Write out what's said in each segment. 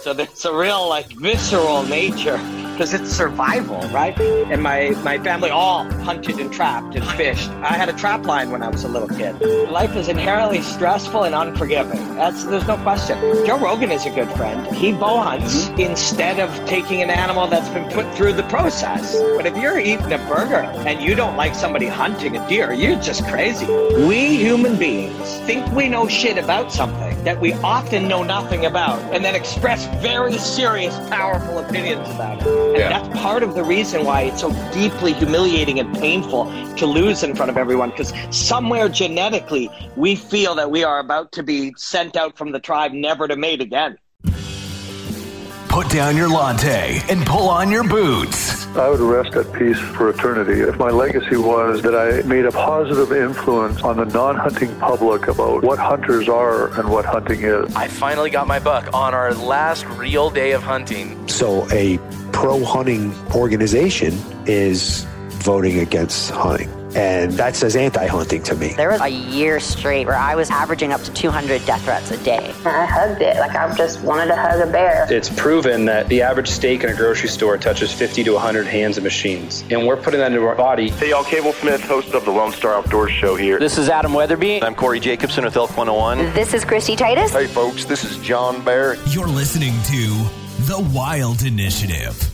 So there's a real, like, visceral nature, because it's survival, right? And my family all hunted and trapped and fished. I had a trap line when I was a little kid. Life is inherently stressful and unforgiving. There's no question. Joe Rogan is a good friend. He bow hunts instead of taking an animal that's been put through the process. But if you're eating a burger and you don't like somebody hunting a deer, you're just crazy. We human beings think we know shit about something that we often know nothing about, and then express very serious, powerful opinions about it. And that's part of the reason why it's so deeply humiliating and painful to lose in front of everyone, because somewhere genetically we feel that we are about to be sent out from the tribe never to mate again. Put down your latte and pull on your boots. I would rest at peace for eternity if my legacy was that I made a positive influence on the non-hunting public about what hunters are and what hunting is. I finally got my buck on our last real day of hunting. So a pro-hunting organization is voting against hunting. And that says anti-hunting to me. There was a year straight where I was averaging up to 200 death threats a day. I hugged it. Like, I just wanted to hug a bear. It's proven that the average steak in a grocery store touches 50 to 100 hands and machines. And we're putting that into our body. Hey, y'all, Cable Smith, host of the Lone Star Outdoors Show here. This is Adam Weatherby. I'm Corey Jacobson with Elk 101. This is Christy Titus. Hey, folks, this is John Barrett. You're listening to The Wild Initiative.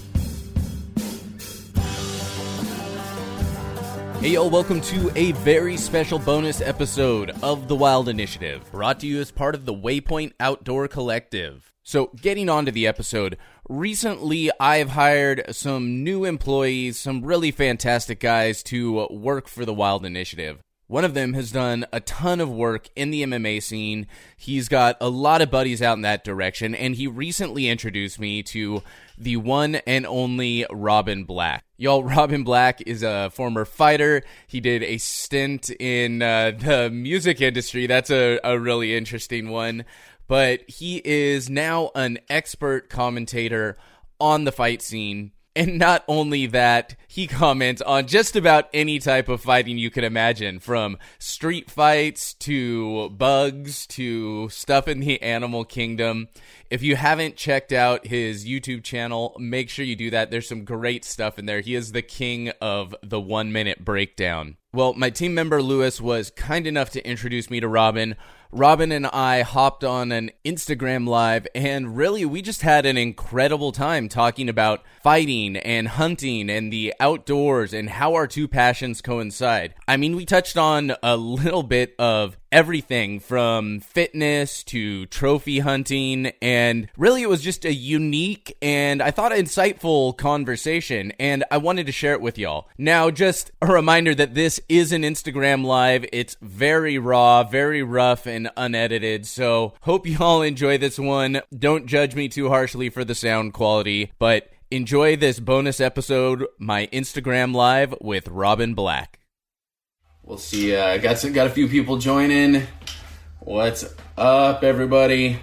Hey y'all, welcome to a very special bonus episode of The Wild Initiative, brought to you as part of the Waypoint Outdoor Collective. So, getting on to the episode, recently I've hired some new employees, some really fantastic guys to work for The Wild Initiative. One of them has done a ton of work in the MMA scene. He's got a lot of buddies out in that direction, and he recently introduced me to the one and only Robin Black. Y'all, Robin Black is a former fighter. He did a stint in the music industry. That's a really interesting one. But he is now an expert commentator on the fight scene. And not only that, he comments on just about any type of fighting you can imagine, from street fights to bugs to stuff in the animal kingdom. If you haven't checked out his YouTube channel, make sure you do that. There's some great stuff in there. He is the king of the 1-minute breakdown. Well, my team member Lewis was kind enough to introduce me to Robin. Robin and I hopped on an Instagram live, and really we just had an incredible time talking about fighting and hunting and the outdoors and how our two passions coincide. I mean, we touched on a little bit of everything from fitness to trophy hunting, and really it was just a unique and I thought insightful conversation, and I wanted to share it with y'all. Now, just a reminder that this is an Instagram live. It's very raw, very rough, and unedited, so hope y'all enjoy this one. Don't judge me too harshly for the sound quality, but enjoy this bonus episode, my Instagram live with Robin Black. We'll see. Got a few people joining. What's up, everybody?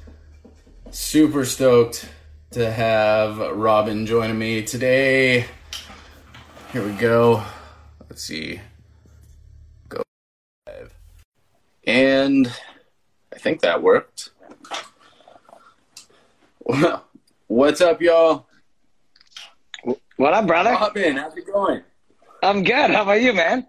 Super stoked to have Robin joining me today. Here we go. Let's see. Go live. And I think that worked. Well, what's up, y'all? What up, brother? Robin, how's it going? I'm good. How about you, man?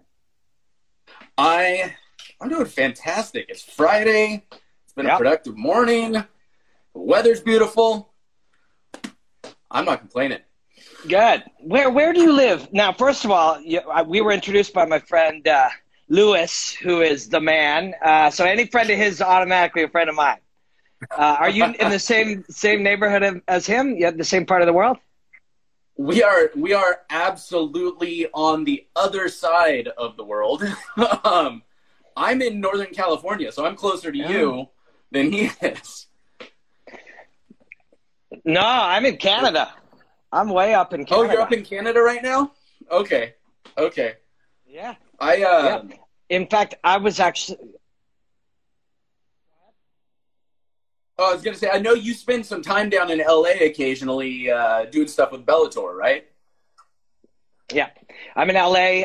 I'm doing fantastic. It's Friday. It's been a productive morning. The weather's beautiful. I'm not complaining. Good. Where do you live? Now, first of all, we were introduced by my friend Lewis, who is the man. So any friend of his is automatically a friend of mine. Are you in the same neighborhood as him? You have the same part of the world? We are absolutely on the other side of the world. I'm in Northern California, so I'm closer to you than he is. No, I'm in Canada. I'm way up in Canada. Oh, you're up in Canada right now? Okay. Yeah. Yeah. In fact, I was actually... Oh, I was going to say, I know you spend some time down in LA occasionally doing stuff with Bellator, right? Yeah. I'm in LA.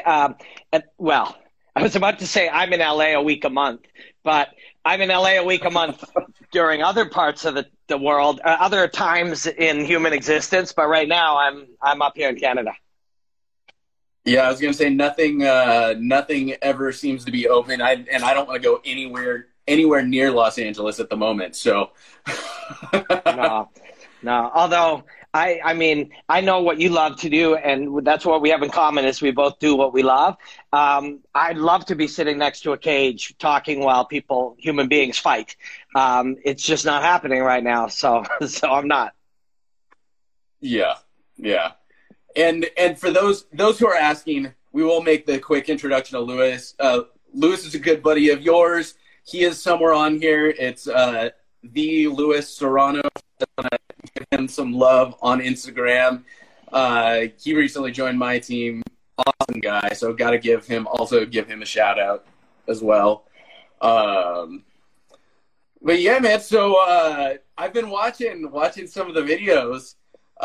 I was about to say I'm in LA a week a month, but I'm in LA a week a month during other parts of the world, other times in human existence. But right now, I'm up here in Canada. Yeah, I was gonna say nothing ever seems to be open. I don't want to go anywhere near Los Angeles at the moment. So no. Although I mean, I know what you love to do, and that's what we have in common is we both do what we love. I'd love to be sitting next to a cage talking while human beings fight. It's just not happening right now. So I'm not. Yeah. And for those who are asking, we will make the quick introduction of Lewis. Lewis is a good buddy of yours. He is somewhere on here. It's the Lewis Serrano. Give him some love on Instagram. He recently joined my team. Awesome guy. So got to give him a shout out as well. But yeah, man. So I've been watching some of the videos.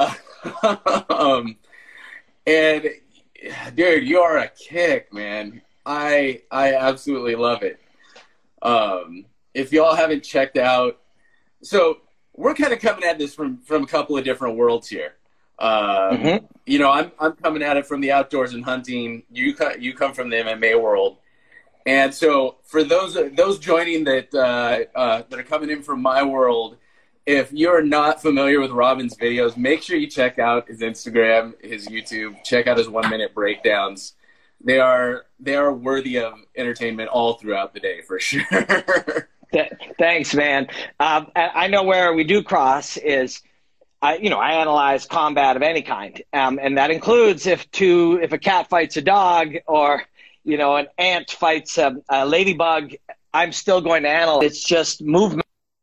And dude, you are a kick, man. I absolutely love it. If y'all haven't checked out, so we're kind of coming at this from a couple of different worlds here. You know, I'm coming at it from the outdoors and hunting. You come from the MMA world, and so for those joining that are coming in from my world. If you're not familiar with Robin's videos, make sure you check out his Instagram, his YouTube. Check out his 1-minute breakdowns. They are worthy of entertainment all throughout the day, for sure. Thanks, man. I know where we do cross is, I analyze combat of any kind, and that includes if a cat fights a dog or an ant fights a ladybug. I'm still going to analyze. It's just movement.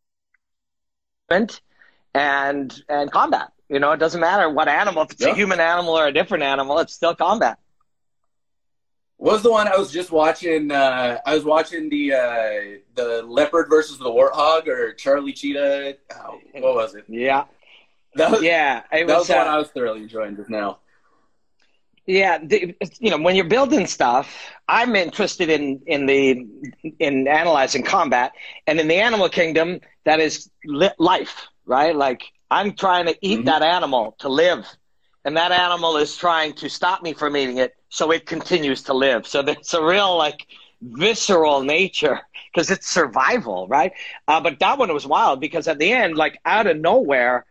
And combat. It doesn't matter what animal. If it's a human animal or a different animal, it's still combat. What was the one I was just watching? I was watching the leopard versus the warthog or Charlie Cheetah. What was it? Yeah. That was the one I was thoroughly enjoying just now. Yeah, when you're building stuff, I'm interested in analyzing combat, and in the animal kingdom, that is life, right? Like I'm trying to eat that animal to live, and that animal is trying to stop me from eating it, so it continues to live. So there's a real visceral nature because it's survival, right? But that one was wild because at the end, out of nowhere.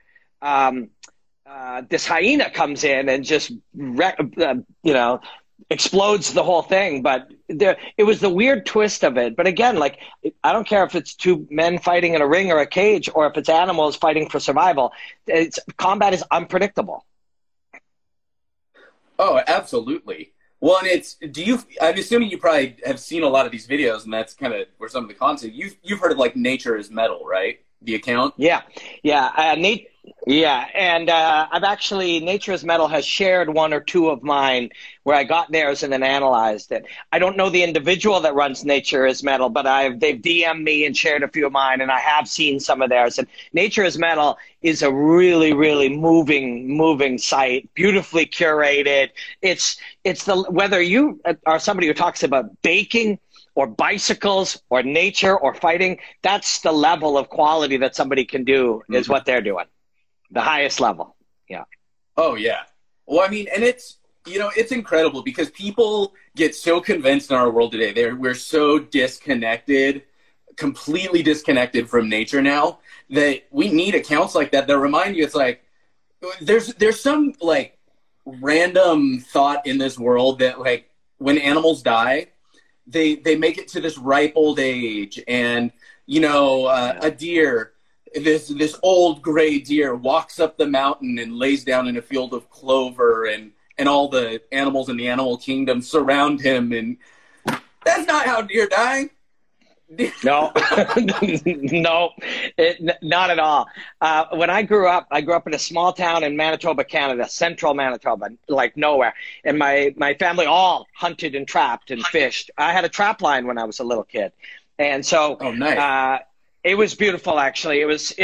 This hyena comes in and just, explodes the whole thing. But it was the weird twist of it. But again, I don't care if it's two men fighting in a ring or a cage or if it's animals fighting for survival. Combat is unpredictable. Oh, absolutely. Well, and I'm assuming you probably have seen a lot of these videos, and that's kind of where some of the content. You've heard of Nature is Metal, right? The account? Yeah. And I've actually, Nature is Metal has shared one or two of mine where I got theirs and then analyzed it. I don't know the individual that runs Nature is Metal, but they've DM'd me and shared a few of mine, and I have seen some of theirs. And Nature is Metal is a really, really moving site, beautifully curated. It's whether you are somebody who talks about baking or bicycles or nature or fighting, that's the level of quality that somebody can do is what they're doing. The highest level. Yeah. Oh, yeah. Well, I mean, and it's incredible because people get so convinced in our world today. We're so disconnected, completely disconnected from nature now that we need accounts like that remind you there's some random thought in this world that when animals die, they make it to this ripe old age and, a deer, this old gray deer walks up the mountain and lays down in a field of clover and all the animals in the animal kingdom surround him. And that's not how deer die. No, no, not at all. When I grew up in a small town in Manitoba, Canada, central Manitoba, nowhere. And my family all hunted and trapped and fished. I had a trap line when I was a little kid. And so it was beautiful, actually. It was,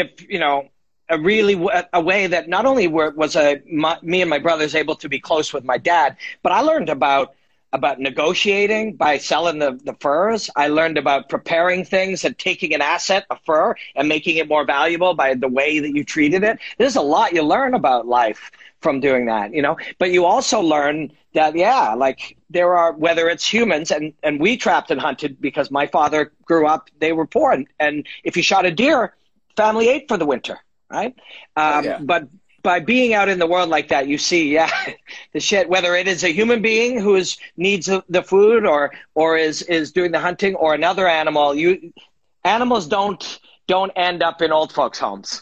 a way that not only was me and my brothers able to be close with my dad, but I learned about about negotiating by selling the furs. I learned about preparing things and taking an asset, a fur, and making it more valuable by the way that you treated it. There's a lot you learn about life from doing that, you know. But you also learn that, yeah, like there are, whether it's humans, and we trapped and hunted because my father grew up, they were poor. And if you shot a deer, family ate for the winter, right? But by being out in the world like that, you see, the shit, whether it is a human being who needs the food or is doing the hunting, or another animal, animals don't end up in old folks' homes.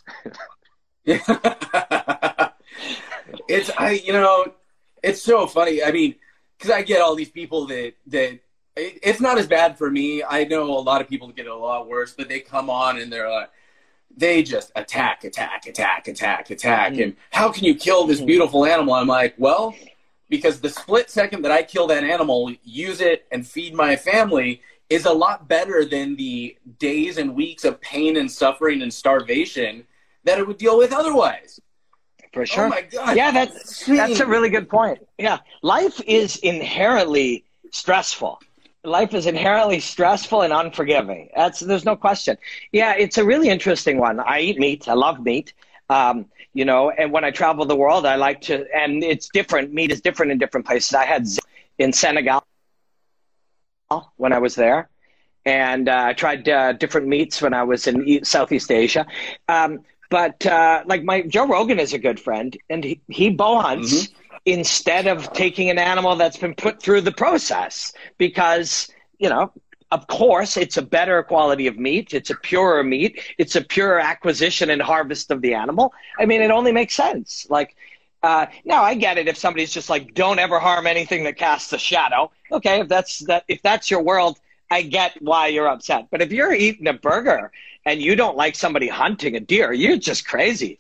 It's so funny. I mean, because I get all these people that it's not as bad for me. I know a lot of people get it a lot worse, but they come on and they're like, they just attack. And how can you kill this beautiful animal? I'm like, well, because the split second that I kill that animal, use it and feed my family is a lot better than the days and weeks of pain and suffering and starvation that it would deal with otherwise. For sure. Oh my God. Yeah, that's a really good point. Yeah. Life is inherently stressful. Life is inherently stressful and unforgiving. There's no question. Yeah, it's a really interesting one. I eat meat. I love meat. And when I travel the world, I like to, and it's different. Meat is different in different places. I had in Senegal when I was there, and I tried different meats when I was in Southeast Asia. But Joe Rogan is a good friend, and he bow hunts instead of taking an animal that's been put through the process because, of course, it's a better quality of meat. It's a purer meat. It's a pure acquisition and harvest of the animal. I mean, it only makes sense. Now I get it if somebody's just like, don't ever harm anything that casts a shadow. Okay, if that's your world, I get why you're upset. But if you're eating a burger and you don't like somebody hunting a deer, you're just crazy.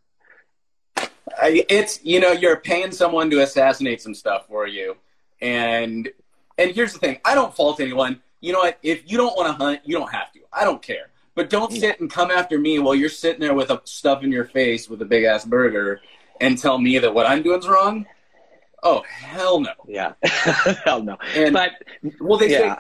You're paying someone to assassinate some stuff for you. And here's the thing. I don't fault anyone. You know what? If you don't want to hunt, you don't have to. I don't care. But don't sit and come after me while you're sitting there with a stuff in your face with a big-ass burger and tell me that what I'm doing is wrong. Oh, hell no. Yeah. Hell no. Say,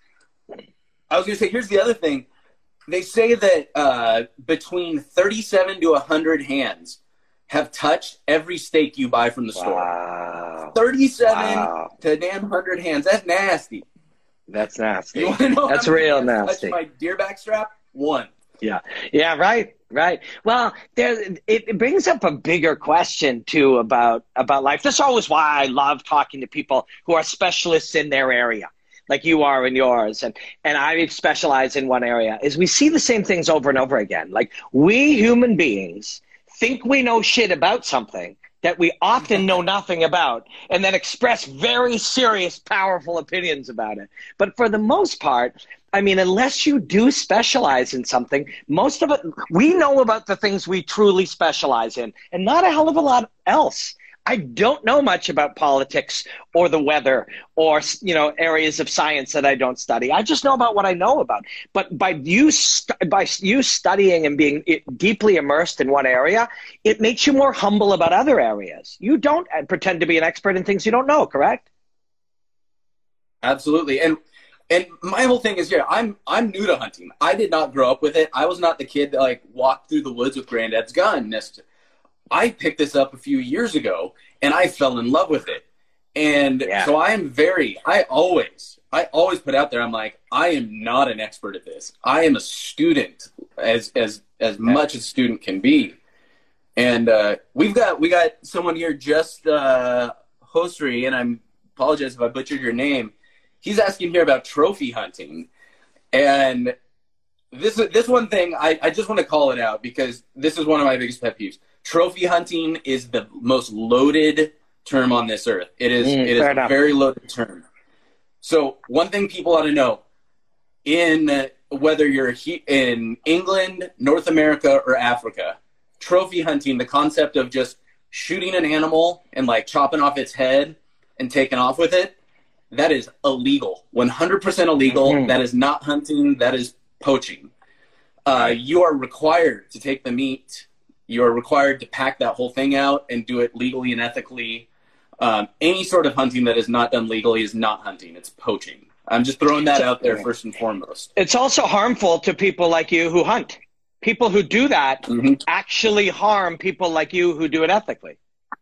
I was going to say, here's the other thing. They say that between 37 to 100 hands have touched every steak you buy from the store. Wow. 37 to damn 100 hands. That's nasty. That's nasty. You want to know that's how many real hands nasty. touched my deer back strap? One. Yeah. Yeah, right. Well, it brings up a bigger question, too, about life. That's always why I love talking to people who are specialists in their area, like you are in yours, and I specialize in one area, is we see the same things over and over again. Like, we human beings think we know shit about something that we often know nothing about, and then express very serious, powerful opinions about it. But for the most part, I mean, unless you do specialize in something, most of it, we know about the things we truly specialize in, and not a hell of a lot else. I don't know much about politics or the weather or, areas of science that I don't study. I just know about what I know about. But by you studying and being deeply immersed in one area, it makes you more humble about other areas. You don't pretend to be an expert in things you don't know, correct? Absolutely. And my whole thing is, I'm new to hunting. I did not grow up with it. I was not the kid that walked through the woods with granddad's gun. I picked this up a few years ago and I fell in love with it. And so I always put out there, I'm like, I am not an expert at this. I am a student as much as a student can be. And we got someone here, just Hostry, and I apologize if I butchered your name. He's asking here about trophy hunting. And this one thing, I just want to call it out because this is one of my biggest pet peeves. Trophy hunting is the most loaded term on this earth. It is a very loaded term. So one thing people ought to know, whether you're in England, North America, or Africa, trophy hunting, the concept of just shooting an animal and chopping off its head and taking off with it, that is illegal. 100% illegal. Mm-hmm. That is not hunting. That is poaching. You are required to take the meat. You are required to pack that whole thing out and do it legally and ethically. Any sort of hunting that is not done legally is not hunting. It's poaching. I'm just throwing that out there first and foremost. It's also harmful to people like you who hunt. People who do that actually harm people like you who do it ethically.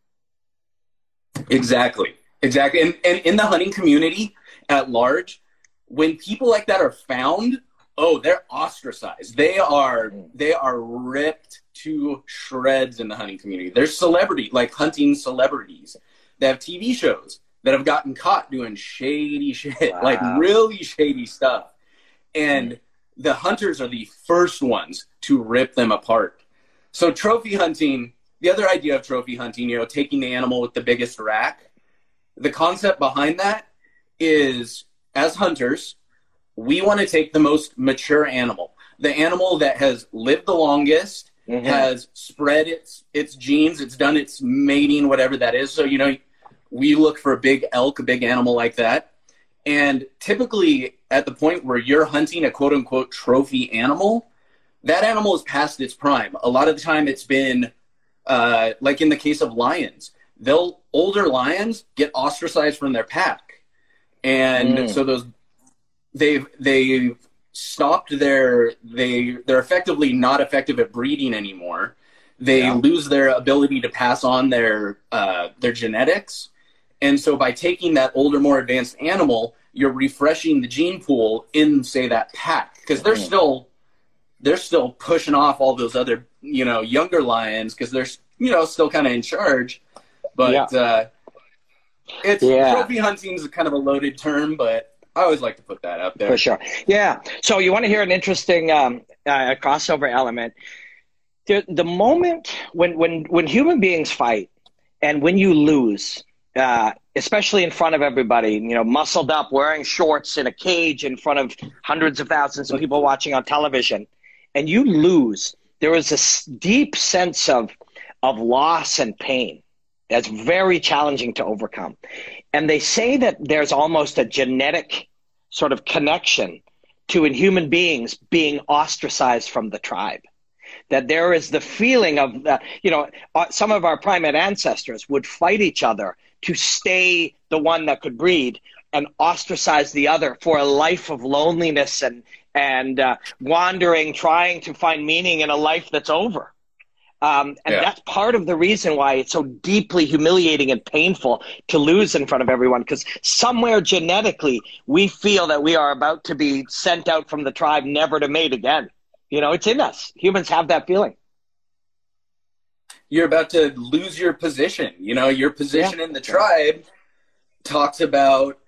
Exactly. And in the hunting community at large, when people like that are found, they're ostracized. They are ripped to shreds in the hunting community. There's hunting celebrities that have TV shows that have gotten caught doing shady shit, like really shady stuff. And the hunters are the first ones to rip them apart. So trophy hunting, the other idea of trophy hunting, taking the animal with the biggest rack, the concept behind that is, as hunters, we want to take the most mature animal, the animal that has lived the longest, has spread its genes, it's done its mating, whatever that is. So, we look for a big elk, a big animal like that. And typically at the point where you're hunting a quote unquote trophy animal, that animal is past its prime. A lot of the time it's been, like in the case of lions, older lions get ostracized from their pack. And so they've stopped they're effectively not effective at breeding anymore. They lose their ability to pass on their genetics. And so by taking that older, more advanced animal, you're refreshing the gene pool in, say, that pack. Because they're still pushing off all those other, younger lions because they're, still kind of in charge. But trophy hunting is kind of a loaded term, but I always like to put that out there. For sure. Yeah. So you want to hear an interesting crossover element. The moment when human beings fight and when you lose, especially in front of everybody, muscled up, wearing shorts in a cage in front of hundreds of thousands of people watching on television, and you lose, there is a deep sense of loss and pain that's very challenging to overcome. And they say that there's almost a genetic sort of connection to in human beings being ostracized from the tribe. That there is the feeling of, some of our primate ancestors would fight each other to stay the one that could breed and ostracize the other for a life of loneliness and wandering, trying to find meaning in a life that's over. That's part of the reason why it's so deeply humiliating and painful to lose in front of everyone, because somewhere genetically we feel that we are about to be sent out from the tribe, never to mate again. It's in us. Humans have that feeling. You're about to lose your position. Your position in the tribe talks about,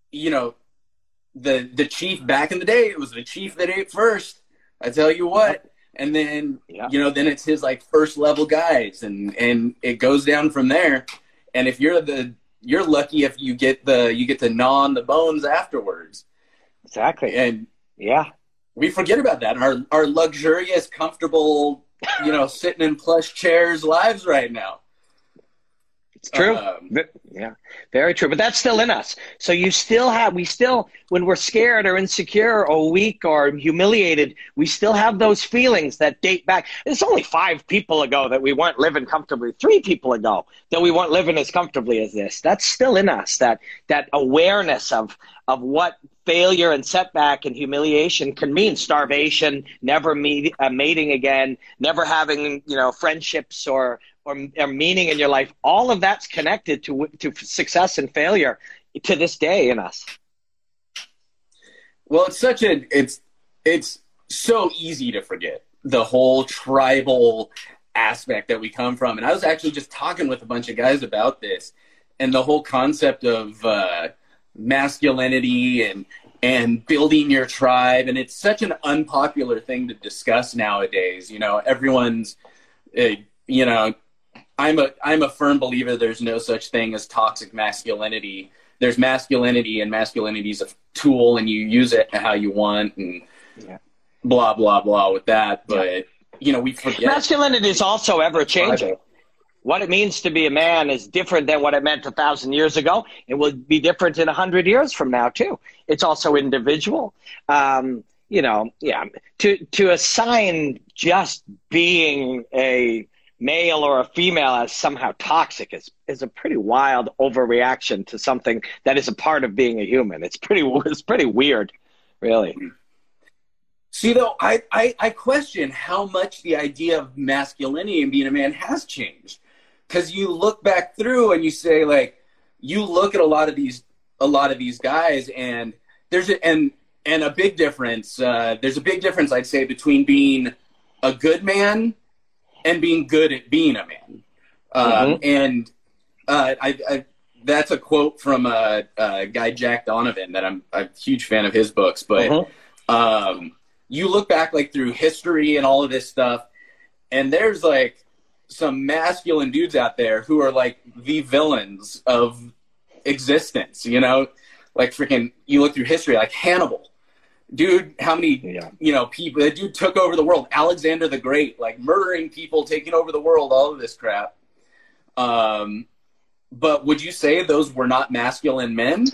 the chief back in the day. It was the chief that ate first. I tell you what. And then, then it's his first level guys and it goes down from there. And if you're lucky if you get to gnaw on the bones afterwards. Exactly. And we forget about that. Our luxurious, comfortable, sitting in plush chairs lives right now. It's true. Very true. But that's still in us. So when we're scared or insecure or weak or humiliated, we still have those feelings that date back. It's only 5 people ago that we weren't living comfortably. 3 people ago that we weren't living as comfortably as this. That's still in us. That awareness of what failure and setback and humiliation can mean. Starvation, never mating again, never having, friendships or meaning in your life. All of that's connected to success and failure to this day in us. Well, it's so easy to forget the whole tribal aspect that we come from. And I was actually just talking with a bunch of guys about this and the whole concept of masculinity and building your tribe. And it's such an unpopular thing to discuss nowadays. Everyone's, I'm a firm believer there's no such thing as toxic masculinity. There's masculinity, and masculinity is a tool, and you use it how you want, and blah, blah, blah with that. But, we forget. Masculinity is also ever-changing. What it means to be a man is different than what it meant 1,000 years ago. It will be different in 100 years from now, too. It's also individual. To assign just being a male or a female as somehow toxic is a pretty wild overreaction to something that is a part of being a human. It's pretty weird, really. See, though, I question how much the idea of masculinity and being a man has changed. Because you look back through and you say, like, you look at a lot of these guys, and there's a big difference. There's a big difference, I'd say, between being a good man and being good at being a man. And that's a quote from a guy, Jack Donovan, that I'm a huge fan of his books. But you look back, like, through history and all of this stuff, and there's, like, some masculine dudes out there who are, like, the villains of existence, you know? Like, freaking, you look through history, like Hannibal. Dude, how many, people, that dude took over the world. Alexander the Great, like, murdering people, taking over the world, all of this crap. But would you say those were not masculine men?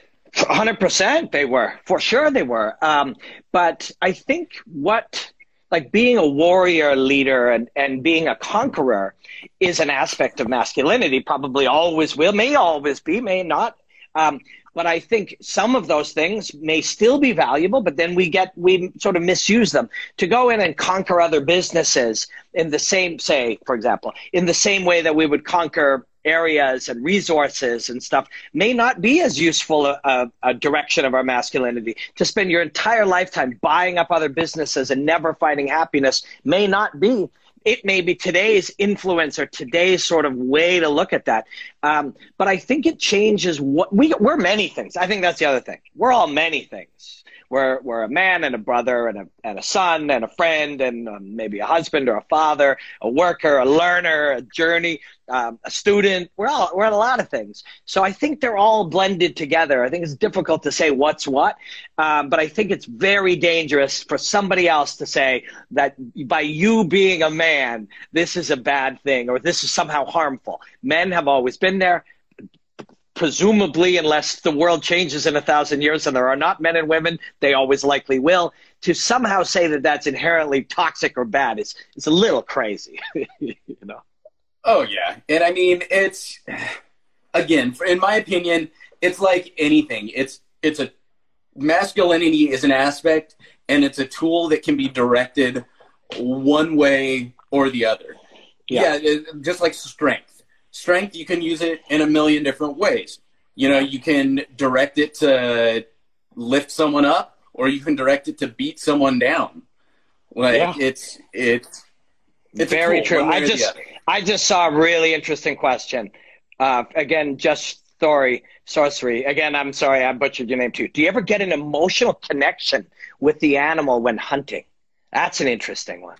100% they were. For sure they were. But I think like being a warrior leader and being a conqueror is an aspect of masculinity, probably always will, may always be, may not. But I think some of those things may still be valuable, but then we sort of misuse them to go in and conquer other businesses in the same, say, for example, in the same way that we would conquer areas and resources and stuff, may not be as useful a direction of our masculinity. To spend your entire lifetime buying up other businesses and never finding happiness may not be. It may be today's influence or today's sort of way to look at that. But I think it changes we're many things. I think that's the other thing. We're all many things. We're a man and a brother and a son and a friend and maybe a husband or a father, a worker, a learner, a journey, a student. We're a lot of things. So I think they're all blended together. I think it's difficult to say what's what, but I think it's very dangerous for somebody else to say that by you being a man, this is a bad thing or this is somehow harmful. Men have always been there. Presumably, unless the world changes in 1,000 years and there are not men and women, they always likely will. To somehow say that that's inherently toxic or bad is a little crazy, you know? Oh, yeah. And I mean, it's, again, in my opinion, it's like anything. It's a masculinity is an aspect, and it's a tool that can be directed one way or the other. Yeah, just like strength. Strength, you can use it in a million different ways. You know, you can direct it to lift someone up, or you can direct it to beat someone down. Like it's very true. I just saw a really interesting question. Again, just sorcery. Again, I'm sorry, I butchered your name too. Do you ever get an emotional connection with the animal when hunting? That's an interesting one.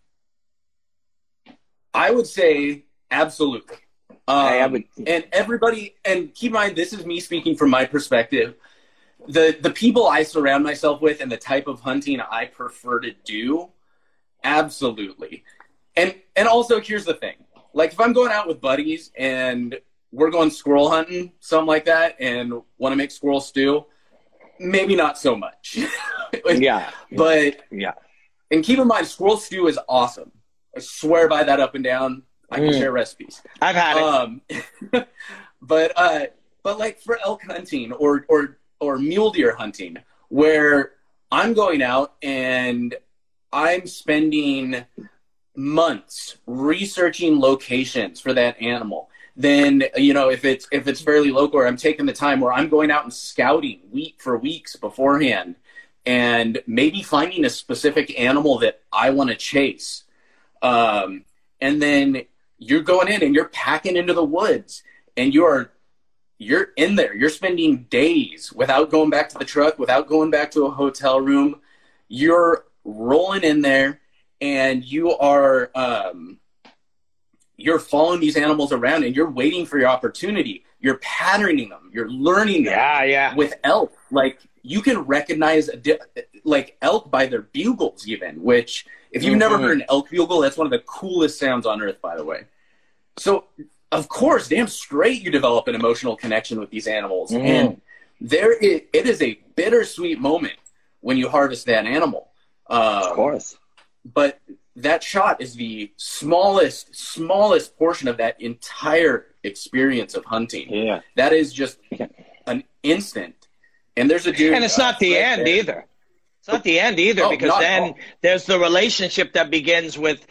I would say absolutely. And everybody, and keep in mind, this is me speaking from my perspective. The people I surround myself with and the type of hunting I prefer to do, absolutely. And also, here's the thing. Like, if I'm going out with buddies and we're going squirrel hunting, something like that, and want to make squirrel stew, maybe not so much. But, and keep in mind, squirrel stew is awesome. I swear by that up and down. I can share recipes. I've had it. But like for elk hunting or mule deer hunting, where I'm going out and I'm spending months researching locations for that animal. Then, you know, if it's fairly local, or I'm taking the time where I'm going out and scouting for weeks beforehand and maybe finding a specific animal that I want to chase. And then you're going in and you're packing into the woods and you're in there. You're spending days without going back to the truck, without going back to a hotel room. You're rolling in there and you are, you're following these animals around and you're waiting for your opportunity. You're patterning them. You're learning them. With elk. Like, you can recognize like elk by their bugles even, which if you've never heard an elk bugle, that's one of the coolest sounds on earth, by the way. So, of course, damn straight you develop an emotional connection with these animals. And it is a bittersweet moment when you harvest that animal. Of course. But that shot is the smallest portion of that entire experience of hunting. Yeah. That is just an instant. And there's a dude. And it's not the end either. It's not the end either, because then there's the relationship that begins with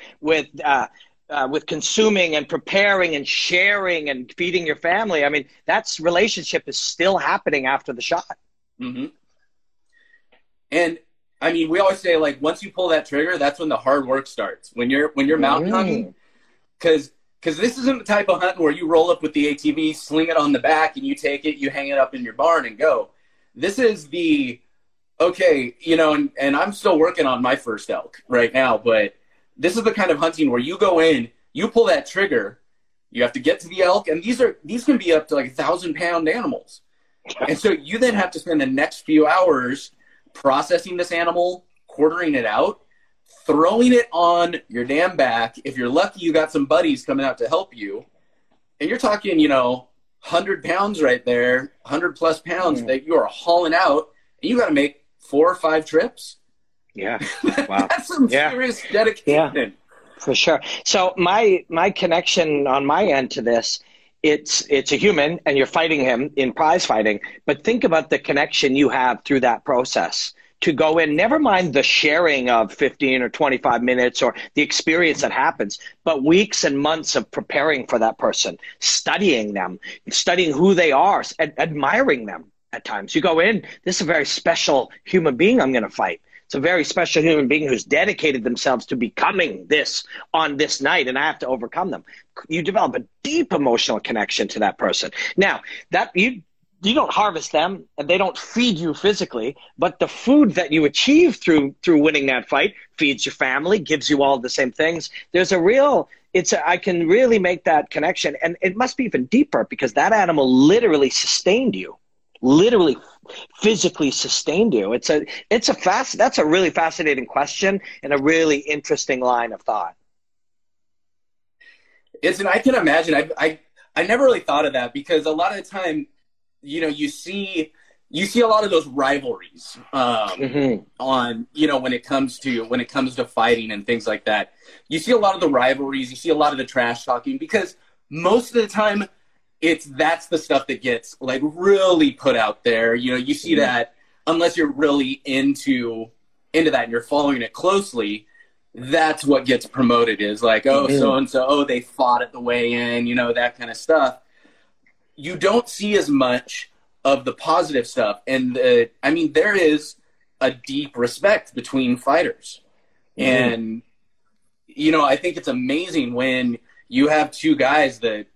consuming and preparing and sharing and feeding your family. I mean, that's relationship is still happening after the shot. Mm-hmm. And I mean, we always say, like, once you pull that trigger, that's when the hard work starts. When you're mountain hunting, because this isn't the type of hunting where you roll up with the ATV, sling it on the back, and you take it, you hang it up in your barn and go. This is okay, you know, and I'm still working on my first elk right now, but this is the kind of hunting where you go in, you pull that trigger, you have to get to the elk, and these can be up to like 1,000-pound animals. And so you then have to spend the next few hours processing this animal, quartering it out, throwing it on your damn back. If you're lucky, you got some buddies coming out to help you. And you're talking, 100 pounds right there, 100-plus pounds that you are hauling out, and you got to make 4 or 5 trips. Yeah. Wow. That's some serious dedication. Yeah, for sure. So my connection on my end to this, it's a human and you're fighting him in prize fighting, but think about the connection you have through that process to go in, never mind the sharing of 15 or 25 minutes or the experience that happens, but weeks and months of preparing for that person, studying them, studying who they are, admiring them at times. You go in, this is a very special human being I'm going to fight. It's a very special human being who's dedicated themselves to becoming this on this night, and I have to overcome them. You develop a deep emotional connection to that person. Now, that you don't harvest them, and they don't feed you physically, but the food that you achieve through winning that fight feeds your family, gives you all the same things. There's I can really make that connection, and it must be even deeper because that animal literally sustained you. Literally physically sustained you. That's a really fascinating question and a really interesting line of thought. And I can imagine. I never really thought of that because a lot of the time, you see a lot of those rivalries on when it comes to fighting and things like that. You see a lot of the rivalries. You see a lot of the trash talking because most of the time, that's the stuff that gets like really put out there. You see that unless you're really into that and you're following it closely, that's what gets promoted is like, so-and-so, they fought at the weigh-in, that kind of stuff. You don't see as much of the positive stuff. And there is a deep respect between fighters. And, I think it's amazing when you have two guys that,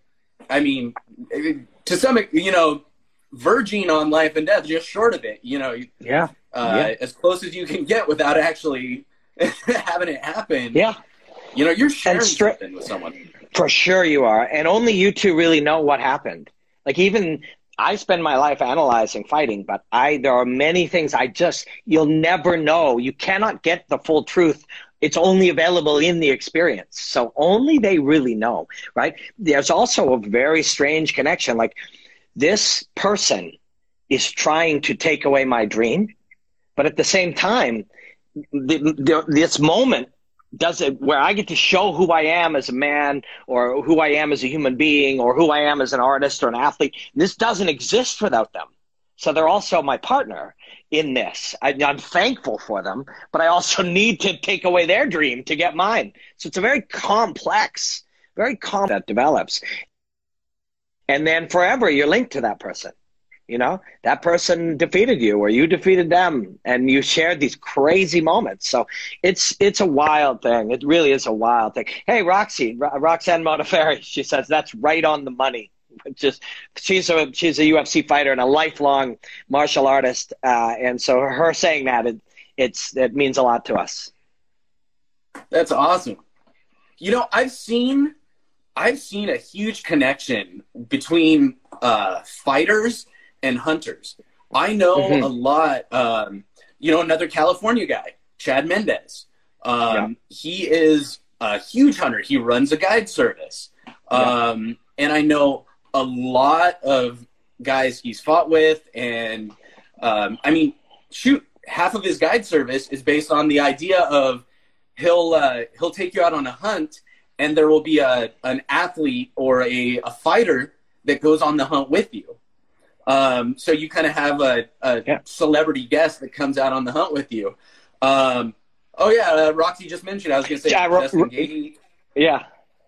to some, verging on life and death, just short of it, as close as you can get without actually having it happen. Yeah. You're sharing something with someone. For sure you are. And only you two really know what happened. Like even I spend my life analyzing fighting, but there are many things you'll never know. You cannot get the full truth. It's only available in the experience. So only they really know, right? There's also a very strange connection. Like this person is trying to take away my dream, but at the same time, this moment where I get to show who I am as a man or who I am as a human being or who I am as an artist or an athlete. This doesn't exist without them. So they're also my partner in this. I'm thankful for them, but I also need to take away their dream to get mine. So it's a very complex that develops. And then forever you're linked to that person. That person defeated you or you defeated them and you shared these crazy moments. So it's a wild thing. It really is a wild thing. Hey, Roxanne Modafferi, she says that's right on the money. She's a UFC fighter and a lifelong martial artist, and so her saying that it means a lot to us. That's awesome. I've seen a huge connection between fighters and hunters. I know a lot. Another California guy, Chad Mendez. He is a huge hunter. He runs a guide service, and I know a lot of guys he's fought with, and half of his guide service is based on the idea of he'll take you out on a hunt, and there will be an athlete or a fighter that goes on the hunt with you. So you kind of have a celebrity guest that comes out on the hunt with you. Roxy just mentioned, I was going to say Justin Gagey. Yeah.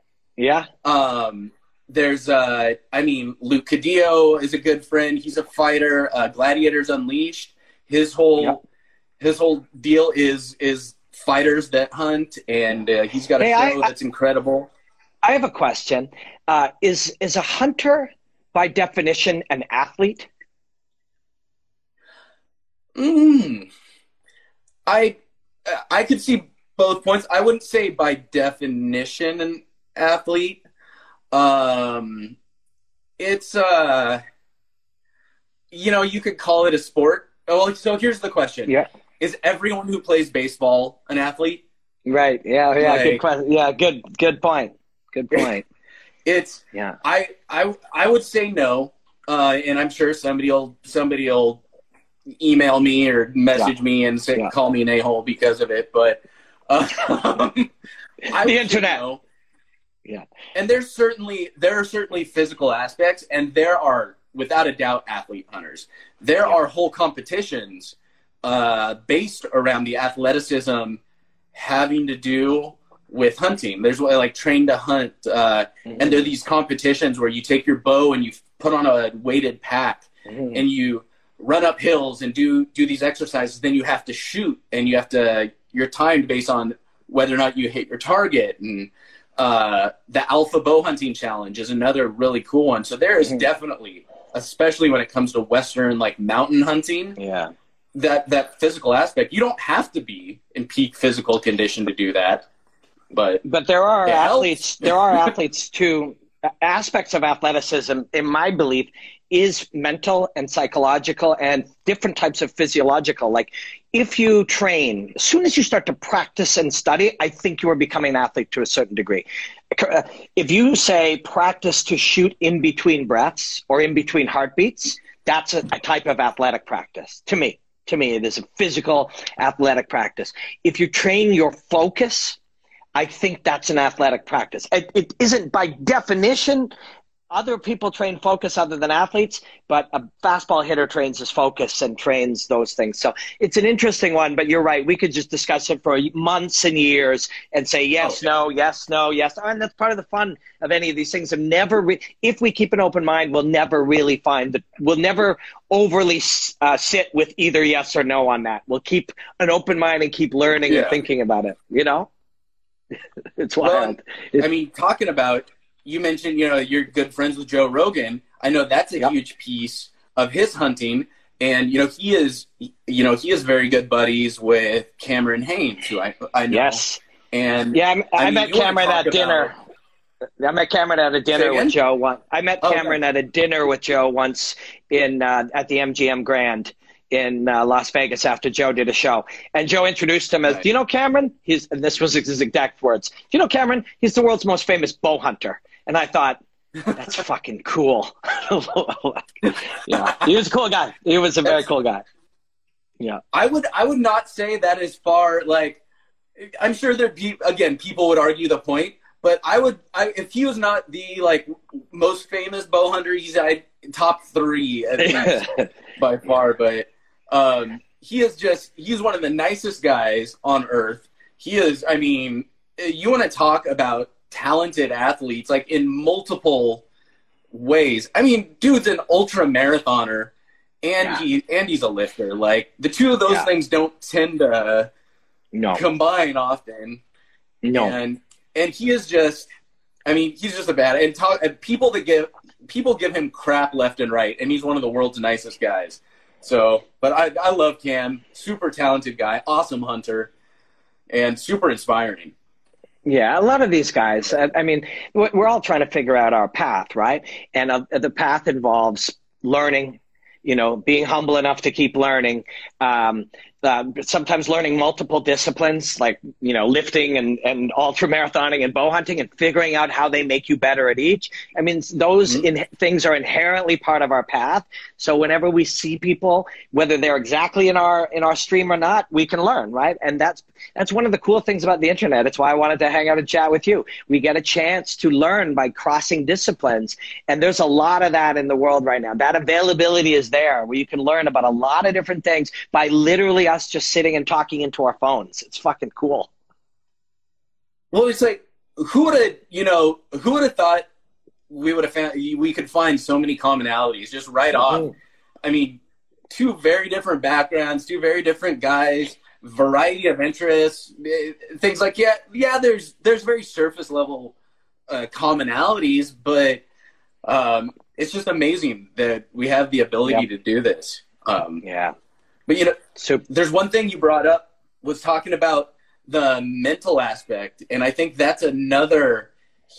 There's Luke Cadillo is a good friend. He's a fighter. Gladiators Unleashed. His whole deal is fighters that hunt, and he's got a show that's incredible. I have a question. Is a hunter by definition an athlete? I could see both points. I wouldn't say by definition an athlete. It's you could call it a sport. Well, so here's the question. Yeah. Is everyone who plays baseball an athlete? Right. Yeah. Good question. Yeah. Good point. It's I would say no, and I'm sure somebody will email me or message me and call me an a-hole because of it. But the internet. No. Yeah. And there are certainly physical aspects, and there are without a doubt athlete hunters. There are whole competitions based around the athleticism having to do with hunting. There's like Train to Hunt, and there are these competitions where you take your bow and you put on a weighted pack and you run up hills and do these exercises. Then you have to shoot, and you're timed based on whether or not you hit your target. And the Alpha Bow Hunting Challenge is another really cool one. So there is definitely, especially when it comes to Western like mountain hunting, that physical aspect. You don't have to be in peak physical condition to do that. But there are athletes. There are athletes too. Aspects of athleticism, in my belief, is mental and psychological and different types of physiological. Like if you train, as soon as you start to practice and study, I think you are becoming an athlete to a certain degree. If you say practice to shoot in between breaths or in between heartbeats, that's a type of athletic practice. To me, it is a physical athletic practice. If you train your focus, I think that's an athletic practice. It isn't by definition. Other people train focus other than athletes, but a fastball hitter trains his focus and trains those things. So it's an interesting one, but you're right. We could just discuss it for months and years and say yes, no, yes, no, yes. And that's part of the fun of any of these things. If we keep an open mind, we'll never really we'll never overly sit with either yes or no on that. We'll keep an open mind and keep learning and thinking about it, It's wild. Well, talking about, you mentioned, you're good friends with Joe Rogan. I know that's a huge piece of his hunting. And, he is very good buddies with Cameron Hanes, who I know. Yes. And I met Cameron at dinner. I met Cameron at a dinner with Joe once. I met Cameron at a dinner with Joe once at the MGM Grand in Las Vegas after Joe did a show. And Joe introduced him as, do you know Cameron? And this was his exact words. Do you know Cameron? He's the world's most famous bow hunter. And I thought, that's fucking cool. Yeah, he was a cool guy. He was a very cool guy. Yeah. I would not say that as far, like, I'm sure people would argue the point, but if he was not the, like, most famous bow hunter, he's top 3 at least by far, but he's one of the nicest guys on earth. He is, you want to talk about talented athletes, like in multiple ways. Dude's an ultra marathoner and he's a lifter. Like the two of those things don't tend to combine often. No. And he is just, he's just a bad, and people give him crap left and right, and he's one of the world's nicest guys. So, but I love Cam, super talented guy, awesome hunter, and super inspiring. Yeah, a lot of these guys, we're all trying to figure out our path, right? And the path involves learning, being humble enough to keep learning, sometimes learning multiple disciplines like, lifting and ultra marathoning and bow hunting and figuring out how they make you better at each. I mean, those things are inherently part of our path. So whenever we see people, whether they're exactly in our stream or not, we can learn, right? And that's one of the cool things about the internet. It's why I wanted to hang out and chat with you. We get a chance to learn by crossing disciplines. And there's a lot of that in the world right now. That availability is there where you can learn about a lot of different things by literally us just sitting and talking into our phones. It's fucking cool. Well, it's like, who would have thought we could find so many commonalities just right off? I mean, two very different backgrounds, two very different guys, variety of interests, things like, there's very surface level commonalities, but it's just amazing that we have the ability to do this. But, so there's one thing you brought up was talking about the mental aspect. And I think that's another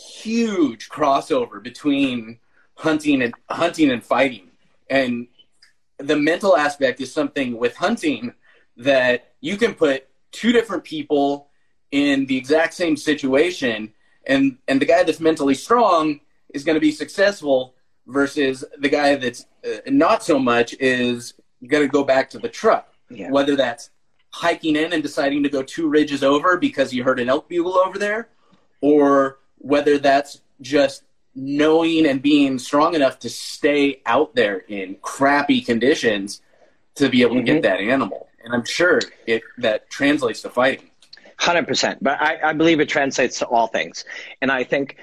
huge crossover between hunting and fighting. And the mental aspect is something with hunting that you can put two different people in the exact same situation. And the guy that's mentally strong is going to be successful versus the guy that's not so much is going to go back to the truck, whether that's hiking in and deciding to go 2 ridges over because you heard an elk bugle over there, or whether that's just knowing and being strong enough to stay out there in crappy conditions to be able to get that animal. And I'm sure that translates to fighting. 100%. But I believe it translates to all things. And I think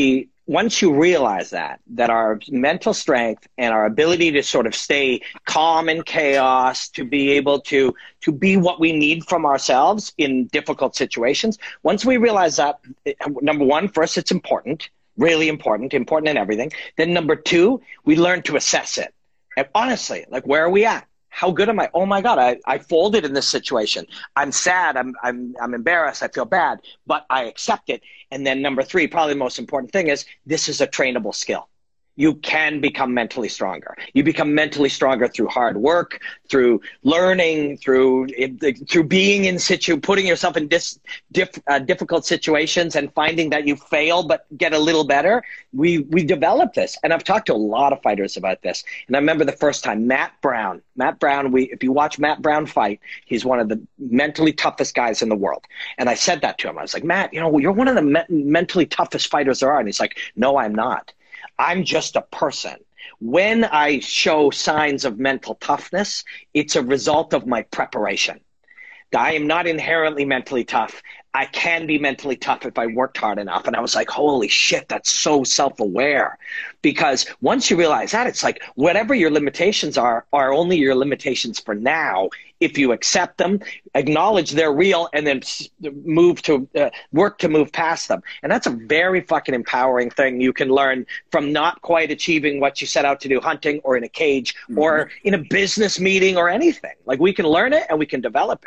once you realize that our mental strength and our ability to sort of stay calm in chaos, to be able to be what we need from ourselves in difficult situations, once we realize that, number one, first, it's important, really important in everything. Then number two, we learn to assess it. And honestly, like, where are we at? How good am I? Oh my God, I folded in this situation. I'm sad. I'm embarrassed. I feel bad, but I accept it. And then number three, probably the most important thing is this is a trainable skill. You can become mentally stronger. You become mentally stronger through hard work, through learning, through being in putting yourself in difficult situations and finding that you fail but get a little better. We develop this, and I've talked to a lot of fighters about this. And I remember the first time Matt Brown. If you watch Matt Brown fight, he's one of the mentally toughest guys in the world. And I said that to him. I was like, Matt, you're one of the mentally toughest fighters there are. And he's like, no, I'm not. I'm just a person. When I show signs of mental toughness, it's a result of my preparation. I am not inherently mentally tough. I can be mentally tough if I worked hard enough. And I was like, holy shit, that's so self-aware. Because once you realize that, it's like whatever your limitations are only your limitations for now. If you accept them, acknowledge they're real, and then work to move past them. And that's a very fucking empowering thing you can learn from not quite achieving what you set out to do hunting or in a cage or in a business meeting or anything. Like, we can learn it and we can develop it.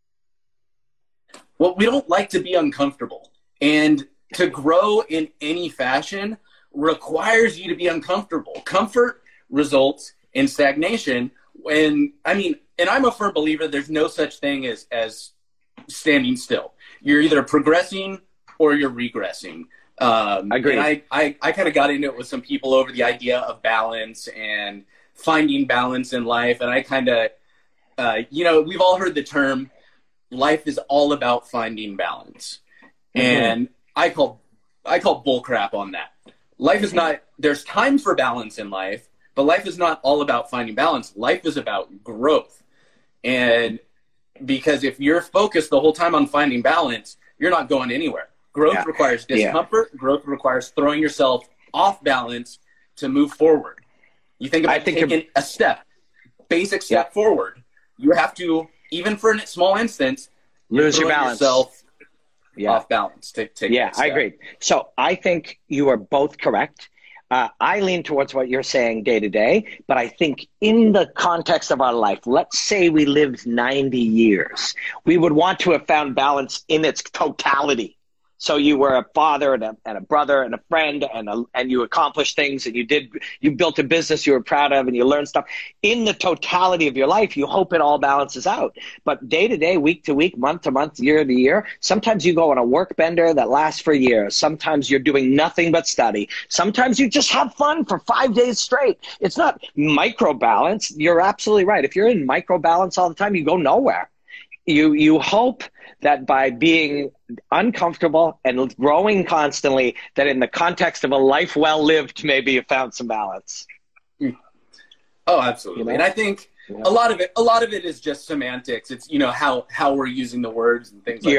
Well, we don't like to be uncomfortable. And to grow in any fashion requires you to be uncomfortable. Comfort results in stagnation. And I'm a firm believer there's no such thing as standing still. You're either progressing or you're regressing. Agreed. And I kind of got into it with some people over the idea of balance and finding balance in life. And I kind of, we've all heard the term, life is all about finding balance. And I call bullcrap on that. Life is not, there's time for balance in life, but life is not all about finding balance. Life is about growth. And because if you're focused the whole time on finding balance, you're not going anywhere. Growth requires discomfort. Yeah. Growth requires throwing yourself off balance to move forward. You think about taking a basic step forward. You have to, even for a small instance, lose your balance. Yourself off balance. I agree. So I think you are both correct. I lean towards what you're saying day to day, but I think in the context of our life, let's say we lived 90 years, we would want to have found balance in its totality. So you were a father and a brother and a friend, and you accomplished things, and you built a business you were proud of, and you learned stuff. In the totality of your life, you hope it all balances out. But day to day, week to week, month to month, year to year, sometimes you go on a work bender that lasts for years. Sometimes you're doing nothing but study. Sometimes you just have fun for 5 days straight. It's not micro balance. You're absolutely right. If you're in micro balance all the time, you go nowhere. You hope that by being uncomfortable and growing constantly, that in the context of a life well lived, maybe you found some balance. Oh, absolutely. And I think a lot of it is just semantics. It's, how we're using the words and things like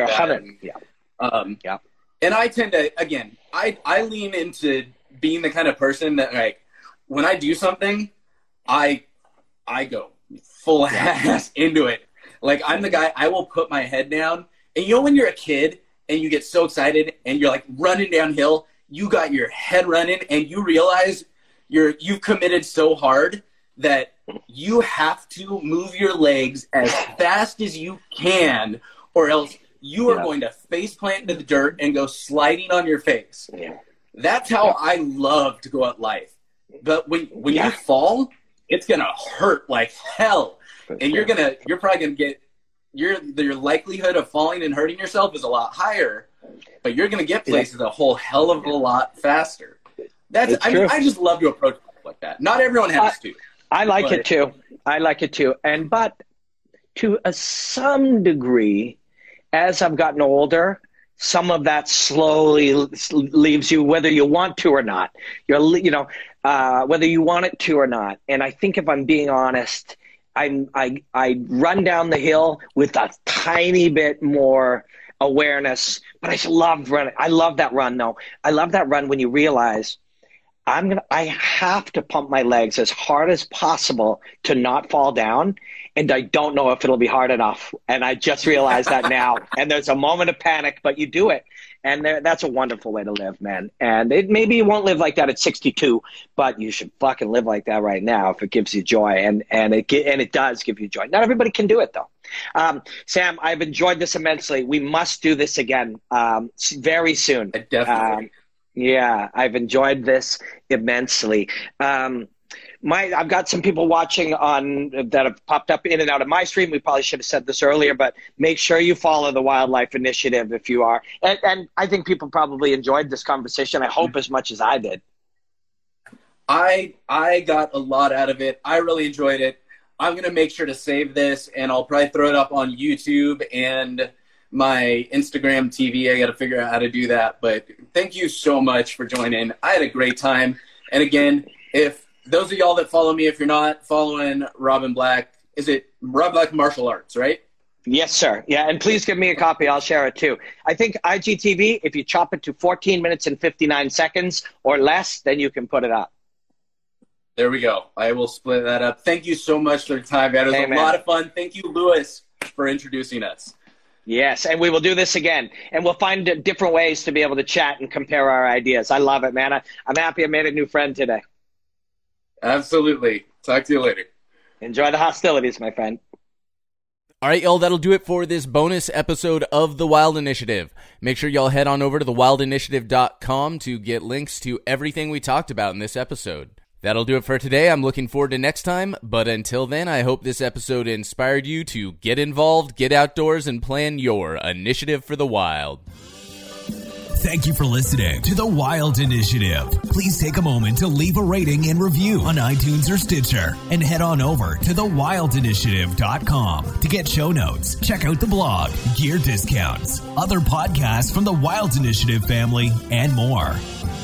that. And I tend to, again, I lean into being the kind of person that, like, when I do something, I go full ass into it. Like, I'm the guy, I will put my head down. And when you're a kid and you get so excited and you're like running downhill, you got your head running and you realize you've committed so hard that you have to move your legs as fast as you can, or else you are going to face plant into the dirt and go sliding on your face. Yeah. That's how I love to go at life. But when you fall, it's going to hurt like hell. And you're probably going to get, your likelihood of falling and hurting yourself is a lot higher, but you're going to get places a whole hell of a lot faster. I just love to approach stuff like that. Not everyone has to. I like it too. But to some degree, as I've gotten older, some of that slowly leaves you, whether you want to or not. Whether you want it to or not. And I think, if I'm being honest, I run down the hill with a tiny bit more awareness, but I love running. I love that run, though. I love that run when you realize I have to pump my legs as hard as possible to not fall down, and I don't know if it'll be hard enough. And I just realized that now. And there's a moment of panic, but you do it. And that's a wonderful way to live, man. And maybe you won't live like that at 62, but you should fucking live like that right now if it gives you joy. And it does give you joy. Not everybody can do it, though. Sam, I've enjoyed this immensely. We must do this again very soon. Definitely. I've enjoyed this immensely. I've got some people watching that have popped up in and out of my stream. We probably should have said this earlier, but make sure you follow the Wildlife Initiative if you are. And I think people probably enjoyed this conversation. I hope as much as I did. I got a lot out of it. I really enjoyed it. I'm going to make sure to save this, and I'll probably throw it up on YouTube and my Instagram TV. I got to figure out how to do that. But thank you so much for joining. I had a great time. And again, if those of y'all that follow me, if you're not following Robin Black, is it Rob Black Martial Arts, right? Yes, sir. Yeah, and please give me a copy. I'll share it too. I think IGTV, if you chop it to 14 minutes and 59 seconds or less, then you can put it up. There we go. I will split that up. Thank you so much for your time, man. It was a lot of fun. Thank you, Lewis, for introducing us. Yes, and we will do this again. And we'll find different ways to be able to chat and compare our ideas. I love it, man. I'm happy I made a new friend today. Absolutely. Talk to you later. Enjoy the hostilities, my friend. All right, y'all, that'll do it for this bonus episode of The Wild Initiative. Make sure y'all head on over to thewildinitiative.com to get links to everything we talked about in this episode. That'll do it for today. I'm looking forward to next time, but until then, I hope this episode inspired you to get involved, get outdoors, and plan your initiative for the wild. Thank you for listening to The Wild Initiative. Please take a moment to leave a rating and review on iTunes or Stitcher, and head on over to thewildinitiative.com to get show notes, check out the blog, gear discounts, other podcasts from the Wild Initiative family, and more.